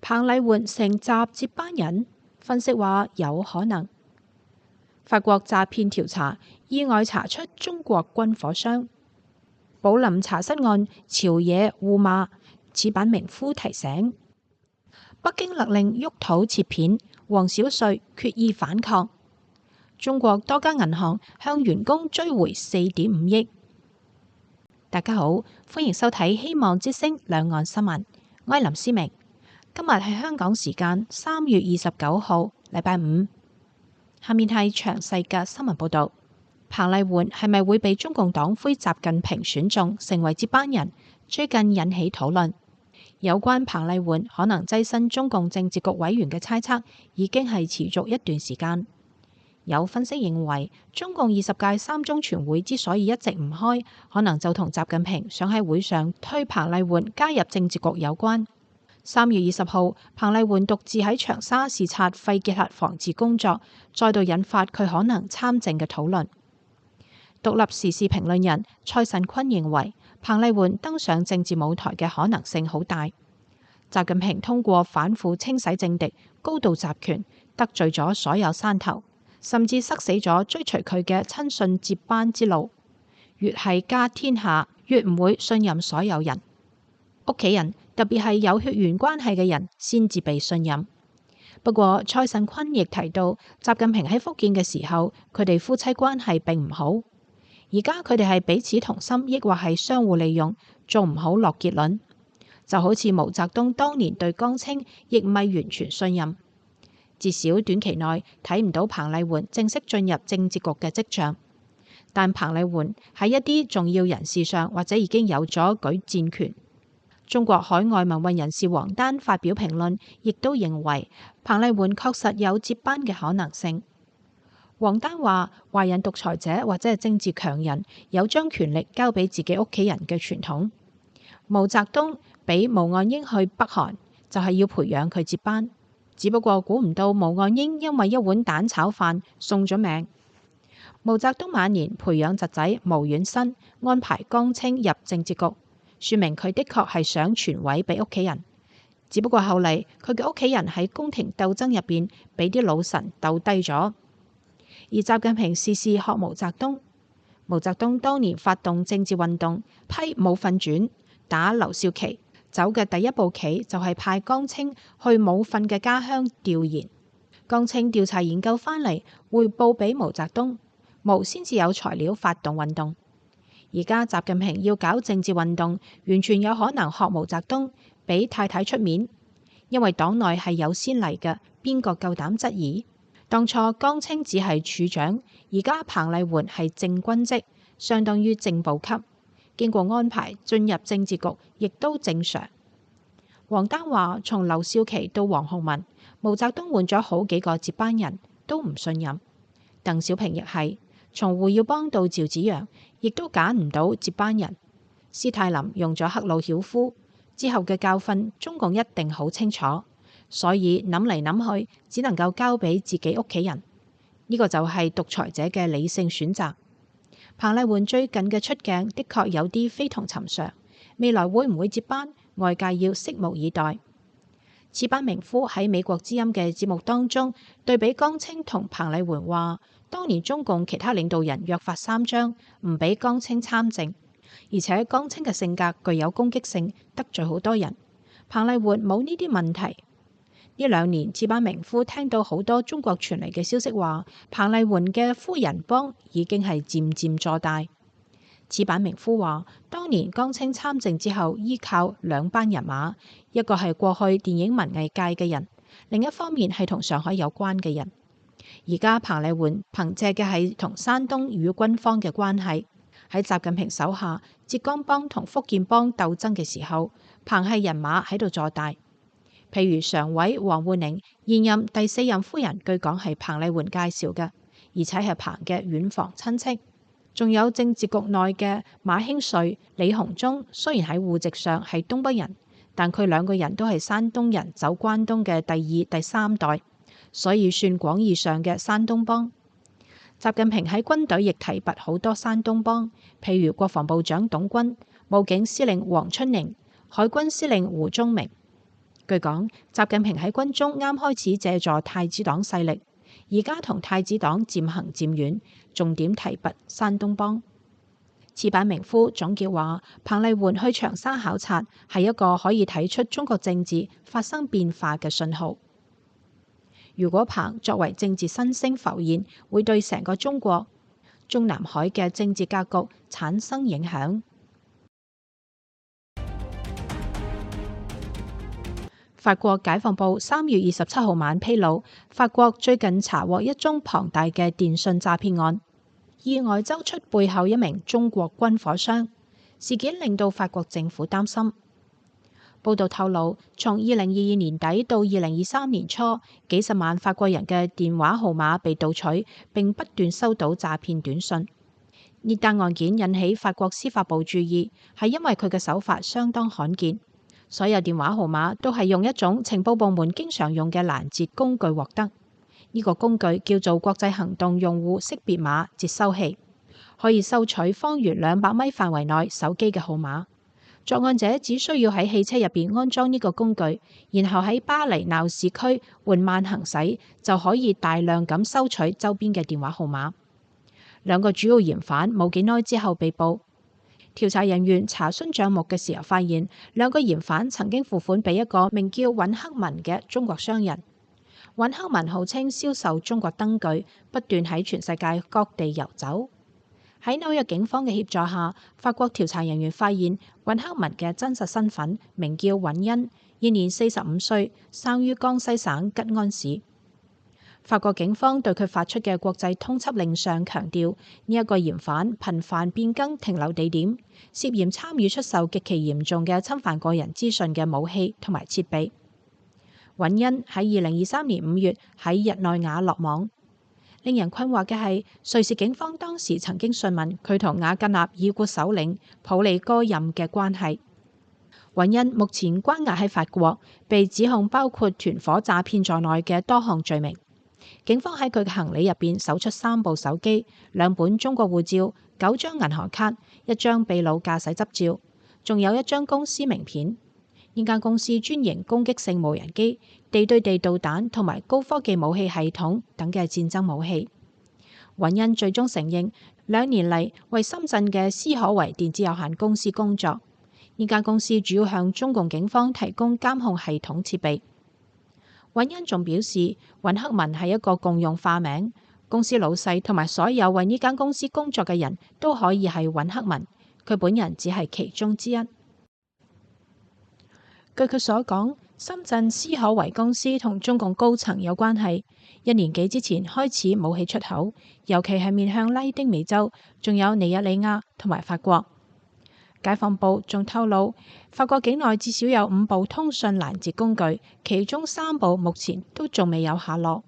彭麗媛成習接班人，分析話有可能。法國詐騙調查意外查出中國軍火商。寶林茶室案朝野互罵，矢板明夫提醒。北京勒令沃土切片，黃小瑞決意反抗。中國多家銀行向員工追回4.5億。大家好，歡迎收睇希望之聲兩岸新聞，我係林思明。今日係香港時間3月29號，禮拜五。下面係詳細嘅新聞報道。彭麗媛係咪會被中共黨魁習近平選中成為接班人？最近引起討論。有關彭麗媛可能躋身中共政治局委員嘅猜測，已經係持續一段時間。有分析認為，中共20屆三中全會之所以一直唔開，可能就同習近平想喺會上推彭麗媛加入政治局有關。3月20號，彭麗媛獨自喺長沙視察廢結核防治工作，再度引發佢可能參政嘅討論。獨立時事評論人蔡慎坤認為，彭麗媛登上政治舞台嘅可能性好大。習近平通過反腐清洗政敵，高度集權，得罪咗所有山頭，甚至塞死咗追隨佢嘅親信接班之路。越係家天下，越唔會信任所有人。屋企人，特別係有血緣關係嘅人，先至被信任。不過蔡慎坤亦提到，習近平喺福建嘅時候，佢哋夫妻關係並唔好。而家佢哋係彼此同心，抑或係相互利用，做唔好落結論。就好似毛澤東當年對江青，亦唔係完全信任。至少短期內睇唔到彭麗媛正式進入政治局嘅跡象，但彭麗媛喺一啲重要人事上，或者已經有咗舉薦權。中國海外民運人士王丹發表評論，亦都認為彭麗媛確實有接班嘅可能性。王丹話：華人獨裁者或者係政治強人有將權力交俾自己屋企人嘅傳統。毛澤東俾毛岸英去北韓，就係要培養佢接班。只不過估唔到毛岸英因為一碗蛋炒飯送咗命。毛澤東晚年培養侄仔毛遠新，安排江青入政治局，說明佢的確係想傳位俾屋企人。只不過後嚟佢嘅屋企人喺宮廷鬥爭入邊俾啲老臣鬥低咗。而習近平事事學毛澤東。毛澤東當年發動政治運動，批武訓傳，打劉少奇，走嘅第一步棋就係派江青去武訓嘅家鄉調研。江青調查研究返嚟，匯報俾毛澤東，毛先至有材料發動運動。而家習近平要搞政治運動，完全有可能學毛澤東，俾太太出面，因為黨內係有先例嘅，邊個夠膽質疑？當初江青只係處長，而家彭麗媛係正軍職，相當於正部級，經過安排進入政治局，亦都正常。王丹話：從劉少奇到黃鴻文，毛澤東換咗好幾個接班人，都唔信任。鄧小平亦係，從胡耀邦到趙紫陽，亦都揀唔到接班人。斯泰林用咗赫魯曉夫，之後嘅教訓，中共一定好清楚。所以諗嚟諗去，只能夠交俾自己屋企人。呢個就係獨裁者嘅理性選擇。彭麗媛最近嘅出鏡的確有啲非同尋常，未來會唔會接班，外界要拭目以待。矢板明夫喺美國之音嘅節目當中對比江青同彭麗媛話，當年中共其他領導人約法三章，唔俾江青參政，而且江青嘅性格具有攻擊性，得罪好多人。彭麗媛冇呢啲問題。呢2年，矢板明夫聽到好多中國傳嚟嘅消息話，彭麗媛嘅夫人幫已經係漸漸坐大。矢板明夫話，當年江青參政之後，依靠2班人馬，一個係過去電影文藝界嘅人，另一方面係同上海有關嘅人。而家彭麗媛憑借嘅係同山東與軍方嘅關係。喺習近平手下，浙江幫同福建幫鬥爭嘅時候，彭係人馬喺度坐大。譬如常委王滬寧現任第4任夫人，據講係彭麗媛介紹嘅，而且係彭嘅遠房親戚。仲有政治局內嘅馬興瑞、李鴻忠，雖然喺戶籍上係東北人，但佢2個人都係山東人走關東嘅第2、第3代，所以算廣義上嘅山東幫。習近平喺軍隊亦提拔好多山東幫，譬如國防部長董軍、武警司令黃春瑩、海軍司令胡宗明。 據講，習近平喺軍中啱開始借助太子黨勢力，而家同太子黨漸行漸遠，重點提拔山東幫。矢板明夫總結話，彭麗媛去長沙考察係一個可以睇出中國政治發生變化嘅信號。如果彭作為政治新星浮現，會對成個中國、中南海嘅政治格局產生影響。法國解放報3月27號晚披露，法國最近查獲一宗龐大嘅電信詐騙案，意外揪出背後一名中國軍火商。事件令到法國政府擔心。報道透露，從2022年底到2023年初，幾十萬法國人嘅電話號碼被盜取，並不斷收到詐騙短信。呢單案件引起法國司法部注意，係因為佢嘅手法相當罕見。所有電話號碼都係用一種情報部門經常用嘅攔截工具獲得。呢個工具叫做國際行動用戶識別碼接收器，可以收取方圓200米範圍內手機嘅號碼。作案者只需要喺汽車入邊安裝呢個工具，然後喺巴黎鬧市區緩慢行駛，就可以大量咁收取周邊嘅電話號碼。兩個主要嫌犯冇幾耐之後被捕。調查人員查詢帳目嘅時候發現，兩個嫌犯曾經付款俾一個名叫尹克文嘅中國商人。尹克文號稱銷售中國燈具，不斷喺全世界各地遊走。喺紐約警方嘅協助下，法國調查人員發現尹克文嘅真實身份名叫尹恩，現年45歲，生於江西省吉安市。法國警方對佢發出嘅國際通緝令上強調，呢一個嫌犯頻繁變更停留地點，涉嫌參與出售極其嚴重嘅侵犯個人資訊嘅武器同埋設備。尹恩喺2023年5月喺日內瓦落網。令人困惑嘅係，瑞士警方當時曾經詢問佢同瓦格納已故首領普里戈任嘅關係。尹恩目前關押喺法國，被指控包括團伙詐騙在內嘅多項罪名。警方喺佢嘅行李入邊搜出3部手機、2本中國護照、9張銀行卡、1張秘魯駕駛執照，仲有1張公司名片。呢間公司專營攻擊性無人機、地對地導彈同埋高科技武器系統等嘅戰爭武器。尹恩最終承認2年嚟為深圳嘅斯可維電子有限公司工作。呢間公司主要向中共警方提供監控系統設備。尹恩仲表示，尹克文係一個共用化名，公司老細同埋所有為呢間公司工作嘅人都可以係尹克文，佢本人只係其中之一。據佢所講，深圳斯可維公司同中共高層有關係，1年幾之前開始武器出口，尤其係面向拉丁美洲，仲有尼日利亞同埋法國。解放報仲透露，法國境內至少有5部通訊攔截工具，其中3部目前都仲未有下落。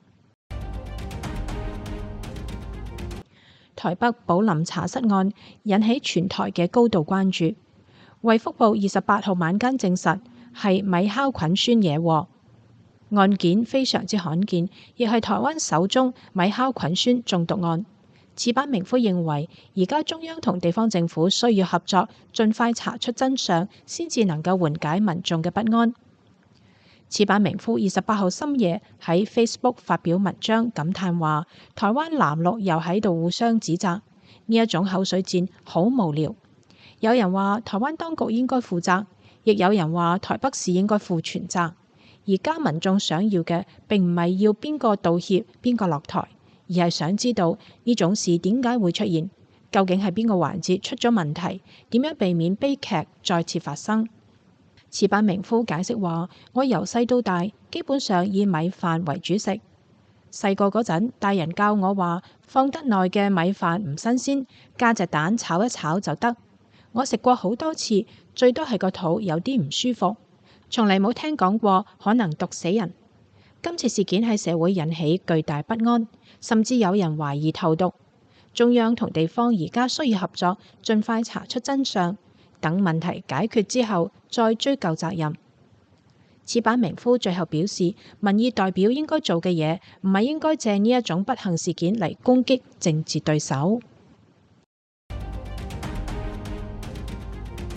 台北寶林茶室案引起全台嘅高度關注。衛福部28號晚間證實係米酵菌酸惹禍，案件非常之罕見，亦係台灣首宗米酵菌酸中毒案。矢板明夫認為，而家中央同地方政府需要合作，盡快查出真相，先至能夠緩解民眾嘅不安。矢板明夫28號深夜喺 Facebook 發表文章，感嘆話：台灣藍綠又喺度互相指責，呢一種口水戰好無聊。有人話台灣當局應該負責，亦有人話台北市應該負全責。而家民眾想要嘅並唔係要邊個道歉、邊個落台，而係想知道呢種事點解會出現，究竟係邊個環節出咗問題，點樣避免悲劇再次發生。矢板明夫解釋話：我由細到大基本上以米飯為主食。細個嗰陣，大人教我話放得耐嘅米飯唔新鮮，加隻蛋炒一炒就得。我食過好多次，最多係個肚有啲唔舒服，從嚟冇聽講過可能毒死人。今次事件喺社會引起巨大不安，甚至有人懷疑投毒。中央同地方而家需要合作，盡快查出真相，等問題解決之後再追究責任。矢板明夫最後表示，民意代表應該做嘅嘢，唔係應該借呢一種不幸事件嚟攻擊政治對手。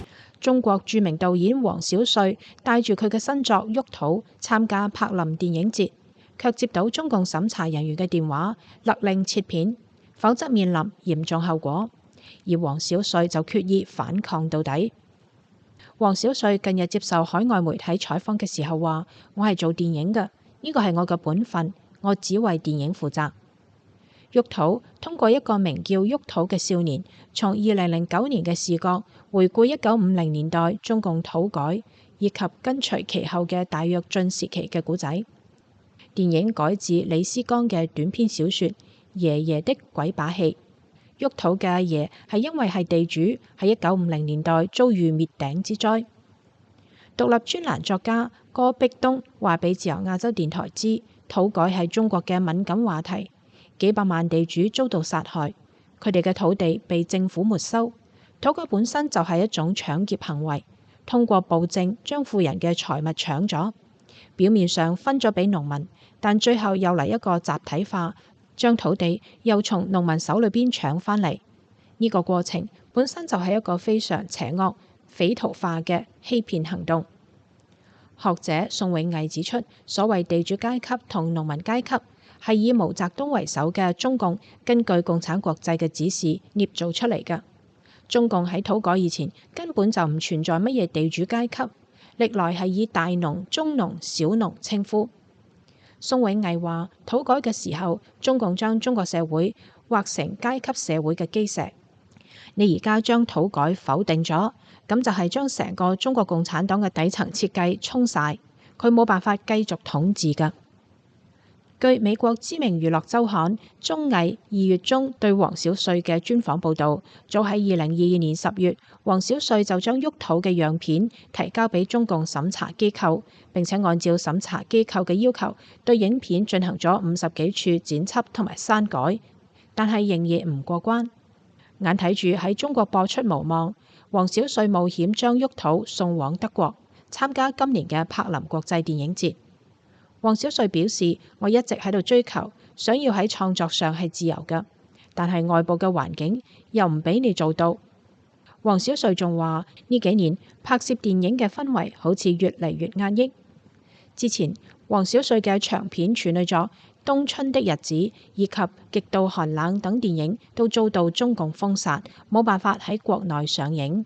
中國著名導演王小帥帶住佢嘅新作《沃土》參加柏林電影節，卻接到中共審查人員嘅電話，勒令切片，否則面臨嚴重後果。而王小帥就決意反抗到底。王小帥近日接受海外媒體採訪嘅時候話：我係做電影嘅，呢個係我嘅本分，我只為電影負責。沃土通過一個名叫沃土嘅少年，從2009年嘅視角回顧1950年代中共土改以及跟隨其後嘅大躍進時期嘅故仔。電影改自李思江嘅短篇小說《爺爺的鬼把戲》。沃土嘅阿爺係因為係地主，喺1950年代遭遇滅頂之災。獨立專欄作家戈壁東話俾自由亞洲電台知，土改係中國嘅敏感話題，幾百萬地主遭到殺害，佢哋嘅土地被政府沒收。土改本身就係一種搶劫行為，通過暴政將富人嘅財物搶咗，表面上分咗俾農民，但最後又嚟一個集體化，將土地又從農民手裏邊搶返嚟。呢個過程本身就係一個非常邪惡、匪徒化嘅欺騙行動。學者宋永毅指出，所謂地主階級同農民階級係以毛澤東為首嘅中共根據共產國際嘅指示捏造出嚟嘅。中共喺土改以前根本就唔存在乜嘢地主階級，歷來係以大農、中農、小農稱呼。宋永毅話：土改嘅時候，中共將中國社會劃成階級社會嘅基石。你而家將土改否定咗，咁就係將成個中國共產黨嘅底層設計沖晒，佢冇辦法繼續統治㗎。據美國知名娛樂週刊綜藝2月中對王小帥嘅專訪報導，早喺2022年10月，王小帥就將沃土嘅樣片提交俾中共審查機構，並且按照審查機構嘅要求，對影片進行咗50幾處剪輯同埋刪改，但係仍然唔過關。眼睇住喺中國播出無望，王小帥冒險將沃土送往德國參加今年嘅柏林國際電影節。王小帥表示：我一直喺度追求，想要喺創作上係自由嘅，但係外部嘅環境又唔俾你做到。王小帥仲話：呢幾年拍攝電影嘅氛圍好似越嚟越壓抑。之前王小帥嘅長片處女作《冬春的日子》以及《極度寒冷》等電影都遭到中共封殺，冇辦法喺國內上映。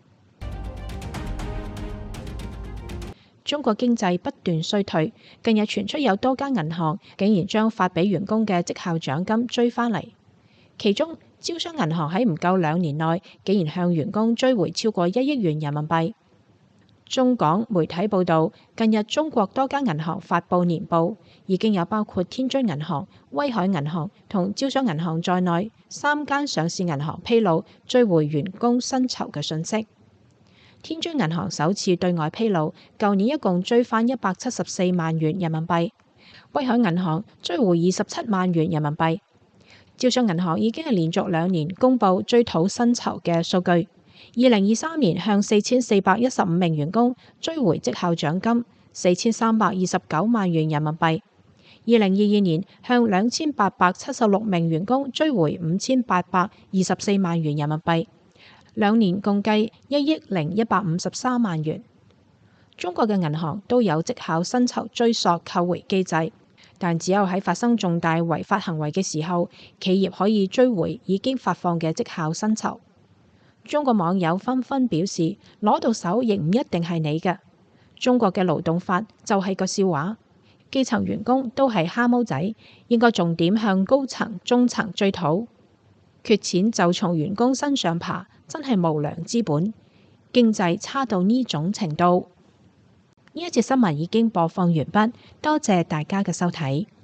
中國經濟不斷衰退，近日傳出有多間銀行竟然將發俾員工嘅績效獎金追返嚟，其中招商銀行喺唔夠2年內竟然向員工追回超過1億元人民幣。中港媒體報導，近日中國多間銀行發布年報，已經有包括天津銀行、威海銀行同招商銀行在內3間上市銀行披露追回員工薪酬嘅訊息。天津銀行首次對外披露，舊年一共追返174萬元人民幣；威海銀行追回27萬元人民幣。招商銀行已經係連續2年公佈追討薪酬嘅數據。2023年向4415名員工追回績效獎金4329萬元人民幣。2022年向2876名員工追回5824萬元人民幣。2年共計1億153萬元。中國嘅銀行都有績效薪酬追溯扣回機制，但只有喺發生重大違法行為嘅時候，企業可以追回已經發放嘅績效薪酬。中國網友紛紛表示，攞到手亦唔一定係你嘅。中國嘅勞動法就係個笑話，基層員工都係蝦毛仔，應該重點向高層、中層追討。缺錢就從員工身上爬，真係無良資本。經濟差到呢種程度。呢一節新聞已經播放完畢，多謝大家嘅收睇。